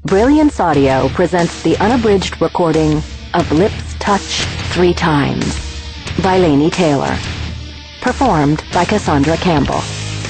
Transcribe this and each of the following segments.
Brilliance Audio presents the unabridged recording of Lips Touch 3 Times by Laini Taylor. Performed by Cassandra Campbell.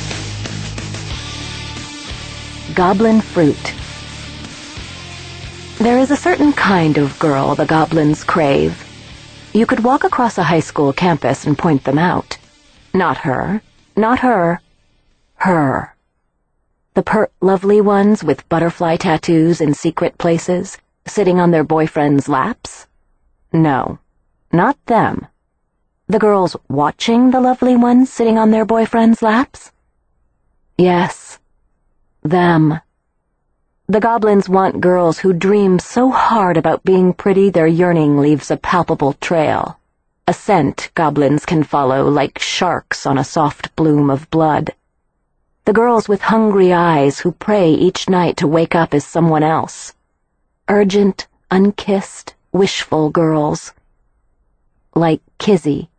Goblin Fruit. There is a certain kind of girl the goblins crave. You could walk across a high school campus and point them out. Not her. Not her. Her. The pert lovely ones with butterfly tattoos in secret places, sitting on their boyfriends' laps? No, not them. The girls watching the lovely ones sitting on their boyfriends' laps? Yes, them. The goblins want girls who dream so hard about being pretty their yearning leaves a palpable trail. A scent goblins can follow like sharks on a soft bloom of blood. The girls with hungry eyes who pray each night to wake up as someone else. Urgent, unkissed, wishful girls. Like Kizzy.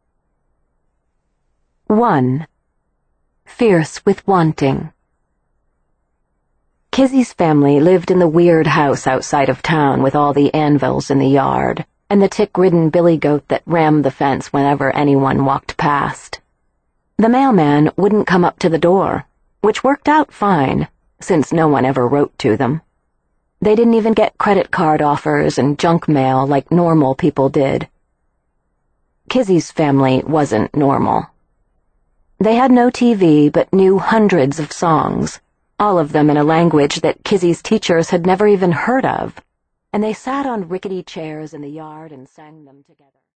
1. Fierce with wanting. Kizzy's family lived in the weird house outside of town with all the anvils in the yard, and the tick-ridden billy goat that rammed the fence whenever anyone walked past. The mailman wouldn't come up to the door, which worked out fine, since no one ever wrote to them. They didn't even get credit card offers and junk mail like normal people did. Kizzy's family wasn't normal. They had no TV but knew hundreds of songs, all of them in a language that Kizzy's teachers had never even heard of, and they sat on rickety chairs in the yard and sang them together.